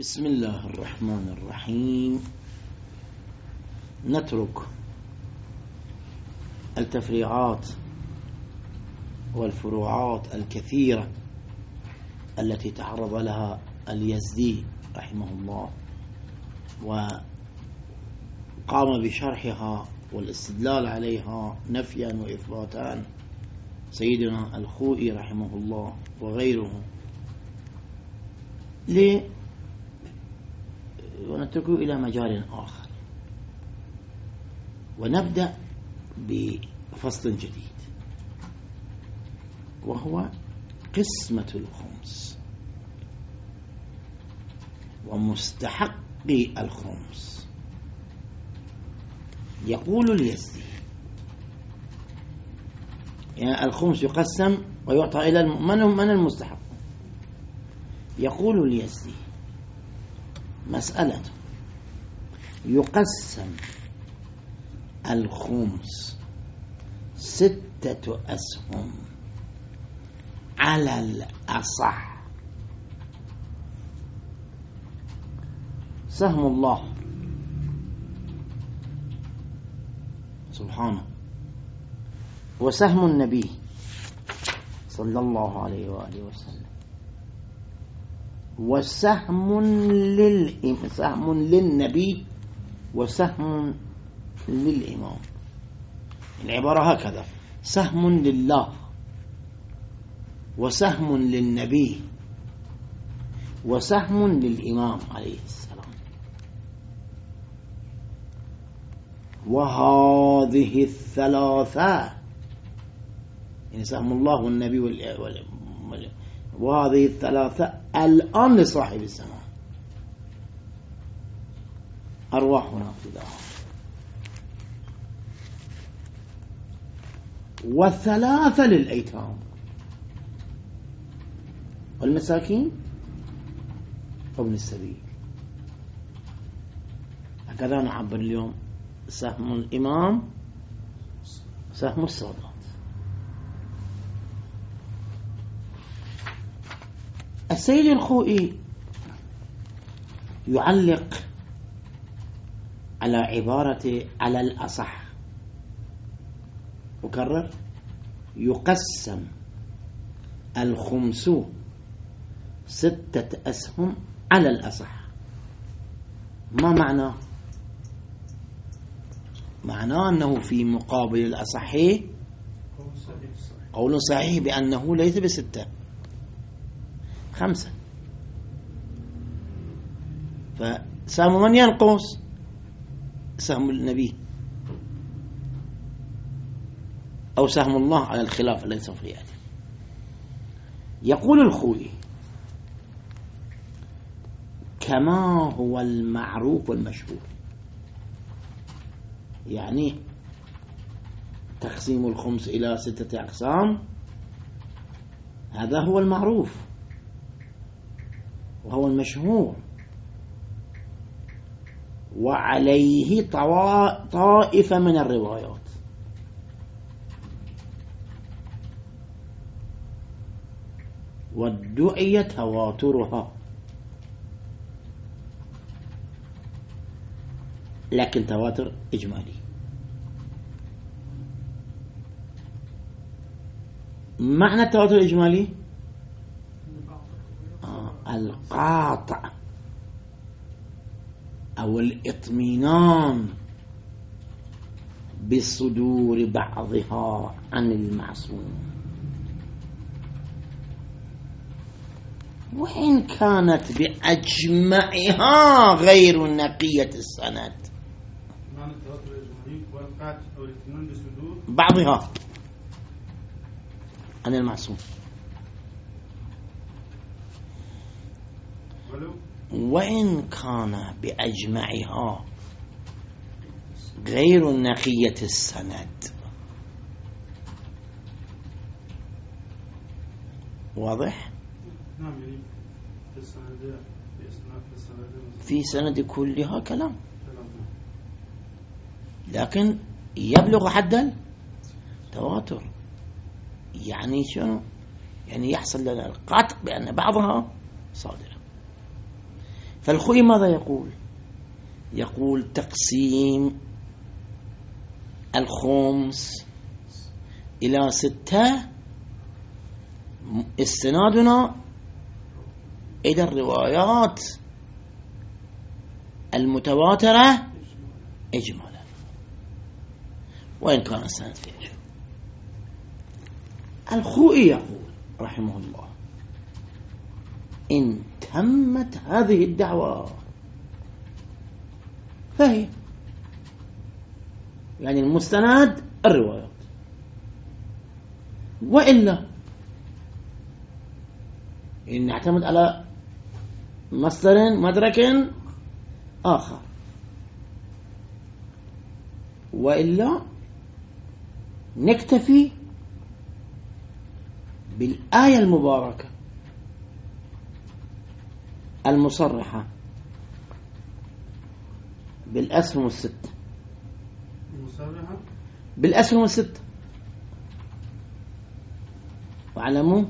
بسم الله الرحمن الرحيم. نترك التفريعات والفروعات الكثيرة التي تعرض لها اليزدي رحمه الله وقام بشرحها والاستدلال عليها نفيا وإثباتا سيدنا الخوئي رحمه الله وغيره، ونتركه إلى مجال آخر ونبدأ بفصل جديد وهو قسمة الخمس ومستحق الخمس. يقول اليزدي يعني الخمس يقسم ويعطى إلى من المستحق. يقول اليزدي مسألة يقسم الخمس 6 أسهم على الأصح. سهم الله سبحانه وسهم النبي صلى الله عليه وآله وسلم وسهم للنبي وسهم للإمام. العبارة هكذا: سهم لله وسهم للنبي وسهم للإمام عليه السلام. وهذه الثلاثة يعني سهم الله والنبي وهذه الثلاثة الآن لصاحب السماء، أرواحنا فداها. والثلاثة للأيتام والمساكين وابن السبيل. هكذا نعبر اليوم: سهم الإمام سهم السادات. السيد الخوئي يعلق على عبارة على الأصح. أكرر: يقسم الخمس 6 أسهم على الأصح. ما معناه؟ معناه أنه في مقابل الأصح قول صحيح بأنه ليس ب6، 5. فسهم من ينقص؟ سهم النبي أو سهم الله على الخلاف الذي سوف يأتي. يقول الخوئي: كما هو المعروف والمشهور. يعني تقسيم الخمس إلى 6 أقسام هذا هو المعروف وهو المشهور، وعليه طائفة من الروايات. وادعي تواترها، لكن تواتر إجمالي. معنى التواتر الإجمالي القاطع أو الإطمئنان بصدور بعضها عن المعصوم، وإن كانت بأجمعها غير نقية السند. بعضها عن المعصوم وإن كان بأجمعها غير نقية السند. واضح؟ في سند كلها كلام، لكن يبلغ حد التواتر. يعني شنو؟ يعني يحصل لنا القطع بأن بعضها صادر. فالخوئي ماذا يقول؟ يقول تقسيم الخمس إلى 6 استنادنا إلى الروايات المتواترة إجمالا، وإن كان السند فيه شيء. الخوئي يقول رحمه الله إن تمت هذه الدعوة فهي يعني المستند الروايات، وإلا إن نعتمد على مصدر مدرك آخر، وإلا نكتفي بالآية المباركة المصرحة بالأسهم الستة، بالأسهم الستة. واعلموا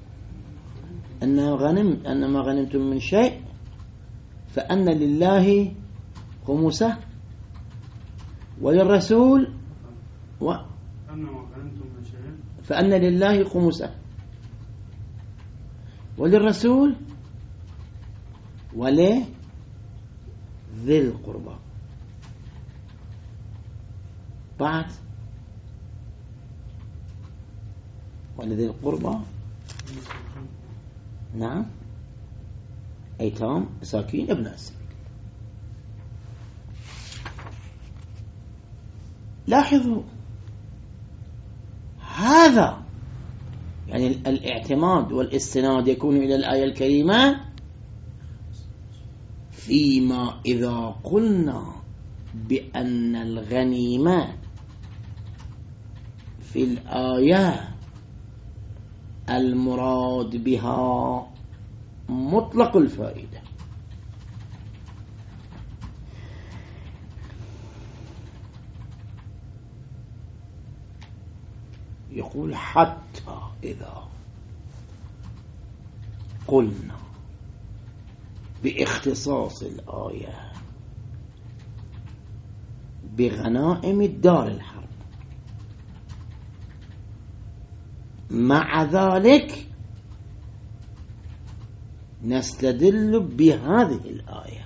أن ما غنمتم من شيء فأن لله خمسه وللرسول فأن لله خمسه وللرسول ولذي القربى. بعد ولذي القربى نعم أيتام مساكين ابن السبيل. لاحظوا هذا يعني الاعتماد والاستناد يكون إلى الآية الكريمة فيما إذا قلنا بأن الغنيمة في الآية المراد بها مطلق الفائدة. يقول حتى إذا قلنا باختصاص الآية بغنائم الدار الحرب، مع ذلك نستدل بهذه الآية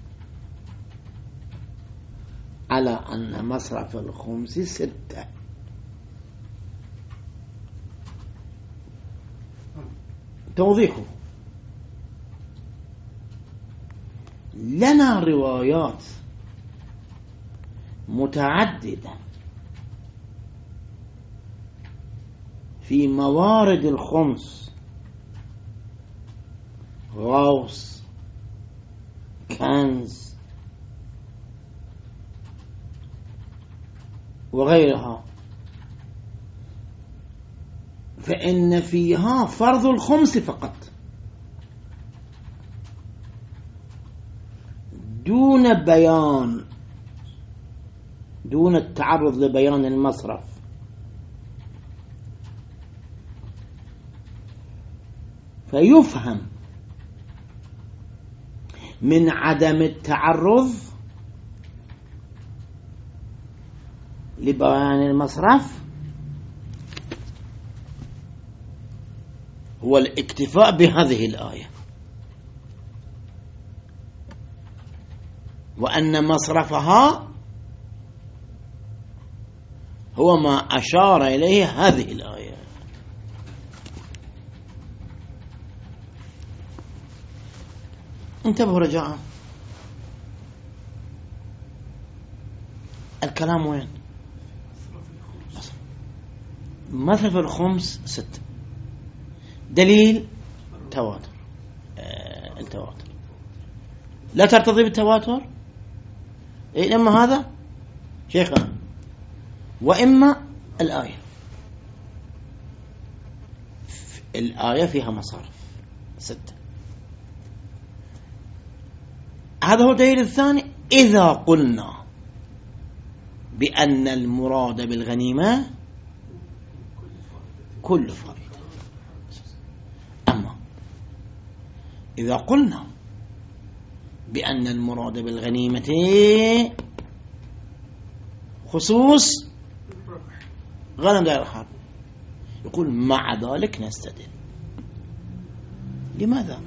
على أن مصرف الخمس 6. توضيحه لنا روايات متعددة في موارد الخمس، غوص، كنز وغيرها، فإن فيها فرض الخمس فقط دون التعرض لبيان المصرف. فيفهم من عدم التعرض لبيان المصرف هو الاكتفاء بهذه الآية، وأن مصرفها هو ما أشار إليه هذه الآية. انتبهوا رجاء، الكلام وين؟ مصرف الخمس 6. دليل تواتر، التواتر لا ترتضي بالتواتر، إما هذا شيخنا وإما الآية فيها مصارف 6. هذا هو الدليل الثاني. إذا قلنا بأن المراد بالغنيمة كل فائدة، أما إذا قلنا بأن المراد بالغنيمة خصوص غنم دائر الحرب، يقول مع ذلك نستدل. لماذا؟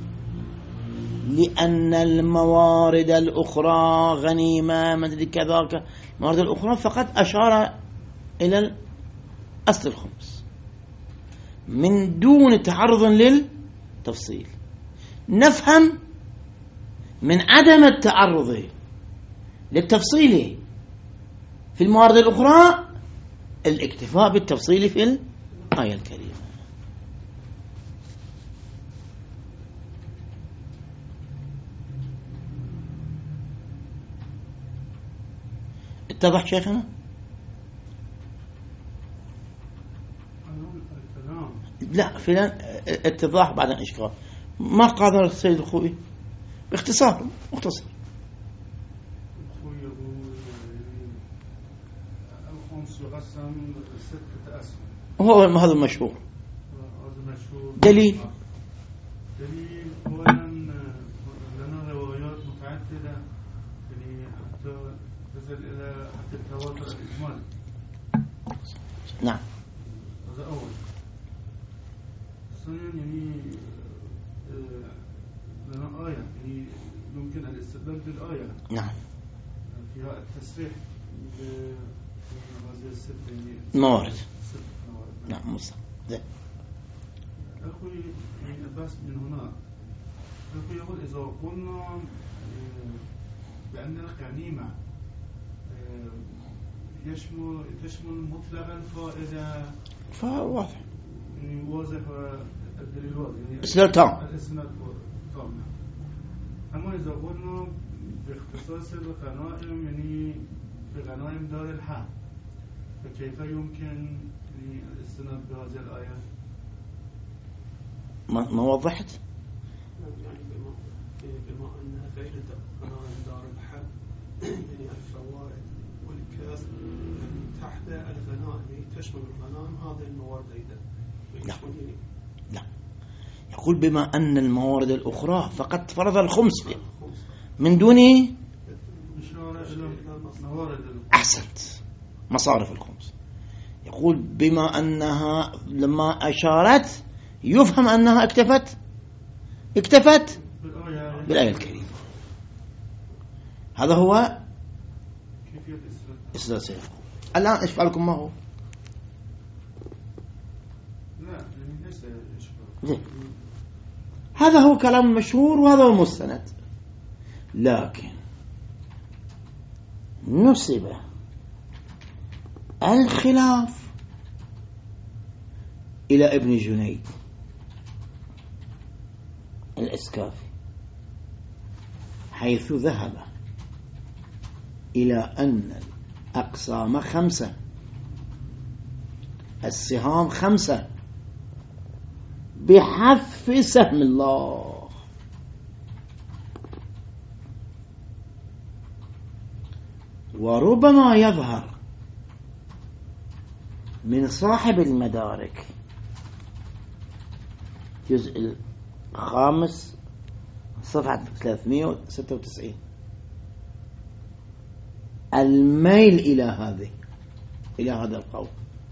لأن الموارد الأخرى غنيمة مدري كذا، الموارد الأخرى فقط أشار إلى أصل الخمس من دون تعرض للتفصيل. نفهم من عدم التعرض للتفصيل في الموارد الأخرى الاكتفاء بالتفصيل في الآية الكريمة. اتضح شيخنا؟ لا فعلا اتضاح بعد الإشكال. ما قادر السيد الخوئي باختصار مختصر. الخمس يقسم 6 أسهم. هو هذا المشهور. دليل أولا لنا روايات متعددة يعني حتى تصل إلى حتى التواتر الإجمالي. نعم. هذا أول. ثانيا يعني لنا آية يعني يمكن الاستدلال بالآية. نعم. فيها التصريح بهذه الست يعني موارد. نعم مصر. أخوي يعني بس من هنا أخوي يقول إذا قلنا بأن الغنيمة تشمل مطلق الفائدة فواضح يعني واضح الدليل واضح يعني إسناد تام. الإسناد تام. أما إذا قلنا باختصاص الغنائم يعني في غنائم دار الحرب فكيف يمكن الاستناد بهذه الآية؟ ما وضحت؟ يعني بما أن فائدة غنائم دار الحرب يعني الفوائد والكاس يعني تحت الغنائم تشمل الغنائم هذه الموارد أيضا. لا يقول بما أن الموارد الأخرى فقط فرض الخمس من دون أحسنت مصارف الخمس. يقول بما أنها لما أشارت يفهم أنها اكتفت بالآية الكريمة. هذا هو إسلام سيف. الآن إشكالكم ما هو؟ هذا هو كلام مشهور وهذا هو المستند. لكن نسب الخلاف إلى ابن جنيد الإسكافي حيث ذهب إلى أن الأقسام 5 السهام 5 بحذف سهم الله. وربما يظهر من صاحب المدارك جزء 5 صفحة 396 الميل إلى هذا القول.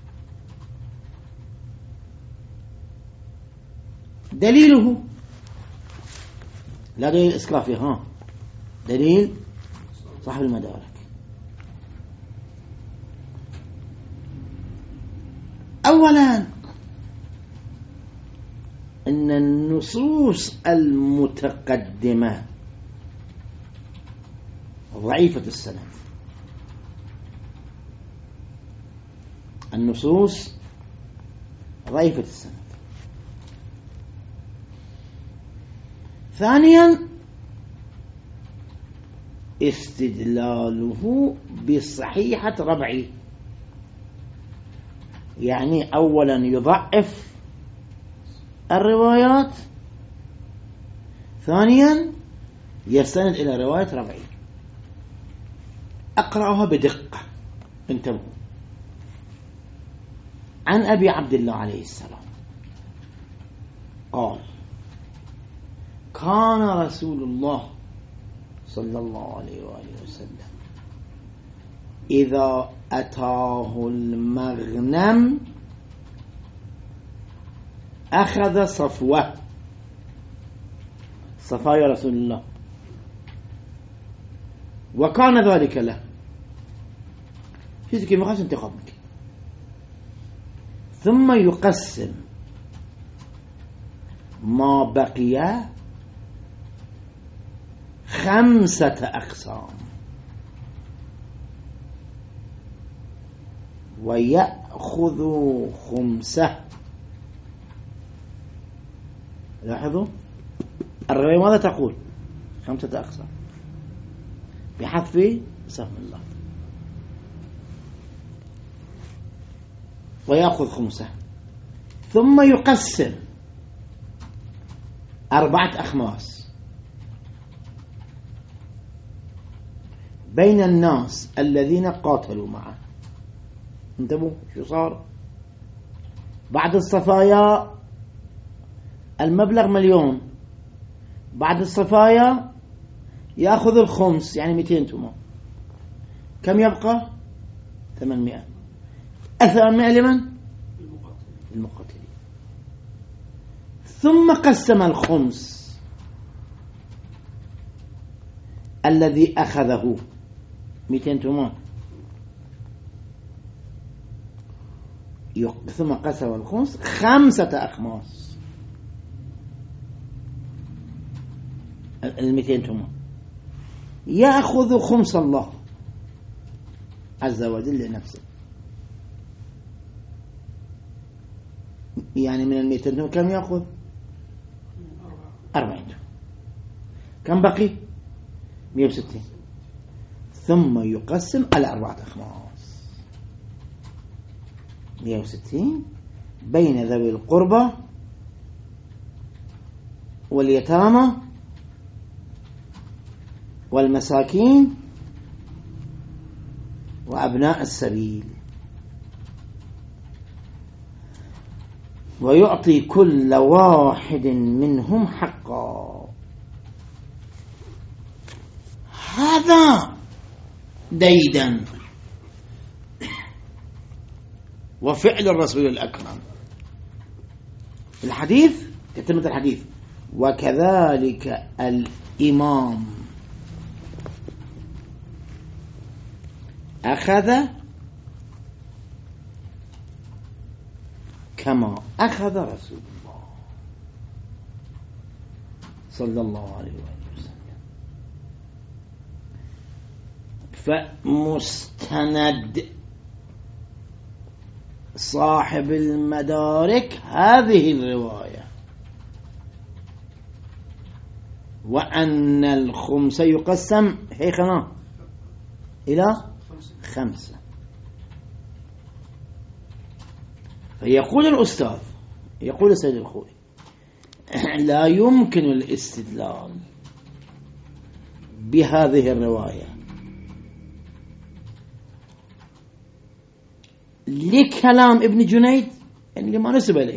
دليله لا دليل إسكافي دليل صاحب المدارك. أولا أن النصوص المتقدمة ضعيفة السند. النصوص ضعيفة السند. ثانيا استدلاله بصحيحة ربعي، يعني أولا يضعف الروايات، ثانيا يستند إلى رواية ربعي. أقرأها بدقة انتبهوا. عن أبي عبد الله عليه السلام قال: كان رسول الله صلى الله عليه وآله وسلم إذا أتاه المغنم أخذ صفوة صفايا رسول الله وكان ذلك له في ما خاص انتخابك ثم يقسم ما بقي 5 أقسام ويأخذ خمسه. لاحظوا الرواية ماذا تقول؟ 5 أقسام بحذف سهم الله ويأخذ خمسه ثم يقسم 4 أخماس بين الناس الذين قاتلوا معه. انتبهوا شو صار بعد الصفايا؟ المبلغ 1,000,000 بعد الصفايا يأخذ الخمس يعني 200 تمام. كم يبقى؟ 800. 800 لمن؟ المقاتلين. ثم قسم الخمس الذي أخذه 200 تمام ثم قسم الخمس 5 أخماس 200 تمام يأخذ خمس الله عز وجل لنفسه. يعني من 200 تمام كم يأخذ؟ 40. كم بقي؟ 160. ثم يقسم على 4 أخماس 160 بين ذوي القربى واليتامى والمساكين وأبناء السبيل ويعطي كل واحد منهم حقا. هذا ديدا وفعل الرسول الأكرم. الحديث تتمة الحديث وكذلك الإمام أخذ كما أخذ رسول الله صلى الله عليه وسلم. فمستند صاحب المدارك هذه الرواية وأن الخمس يقسم هيخنا إلى 5. فيقول الأستاذ يقول السيد الخوي لا يمكن الاستدلال بهذه الرواية لكلام ابن جنيد اللي ما نسب إليه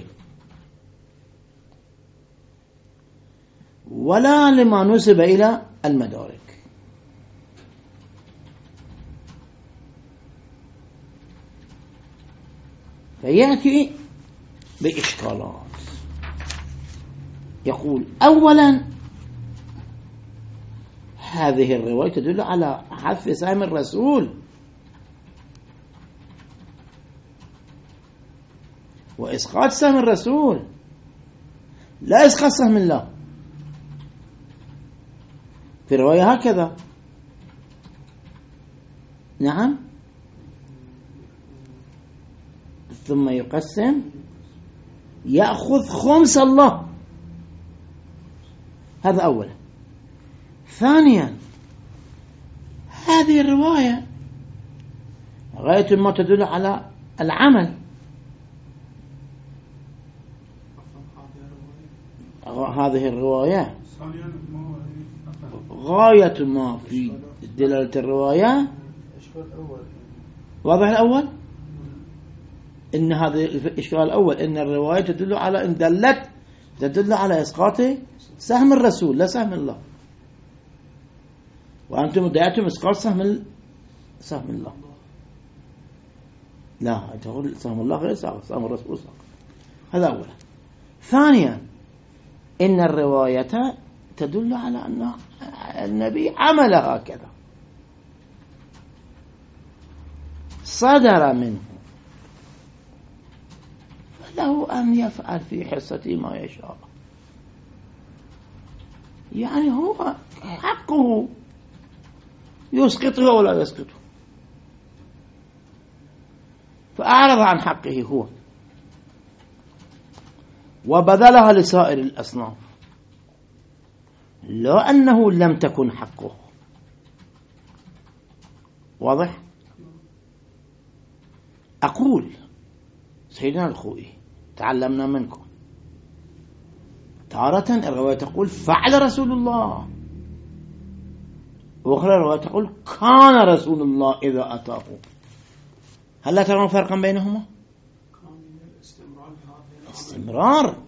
ولا لما نسب إلى المدارك. فيأتي بإشكالات. يقول أولا هذه الرواية تدل على حذف سهم الرسول وإسقاط سهم الرسول لا إسقاط سهم الله. في رواية هكذا. نعم. ثم يقسم يأخذ خمس الله. هذا أولا. ثانيا هذه الرواية غاية ما تدل على العمل. هذه الرواية غاية ما في دلالة الرواية واضح. الأول إن هذا الإشكال الأول إن الرواية تدل على إن دلت تدل على إسقاط سهم الرسول لا سهم الله. وأنتم ادعيتم إسقاط سهم الله. لا، تقول سهم الله غير ساقط، سهم الرسول ساقط. هذا أولا. ثانيا، إن الرواية تدل على أن النبي عمل هكذا، صدر منه، فله أن يفعل في حصته ما يشاء. يعني هو حقه يسقطه ولا يسقطه، فأعرض عن حقه هو وبذلها لسائر الأصناف، لا أنه لم تكن حقه. واضح؟ أقول سيدنا الخوئي تعلمنا منكم تارة الرواية تقول فعل رسول الله، وأخرى الرواية تقول كان رسول الله إذا أتاه. هل لا ترون فرقا بينهما؟ استمرار.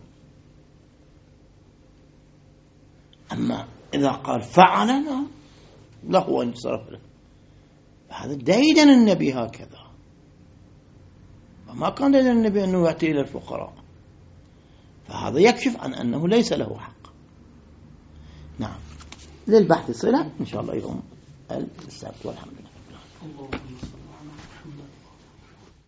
أما إذا قال فعلنا له أن يتصرف له، هذا ديدن النبي هكذا، وما كان ديدن النبي أنه يعطي إلى الفقراء، فهذا يكشف عن أنه ليس له حق. نعم، للبحث صلة إن شاء الله يوم السبت والحمد لله.